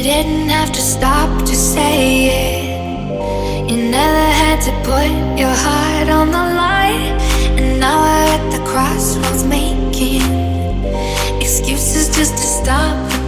didn't have to stop to say it. You never had to put your heart on the line. And now we're at the crossroads making excuses just to stop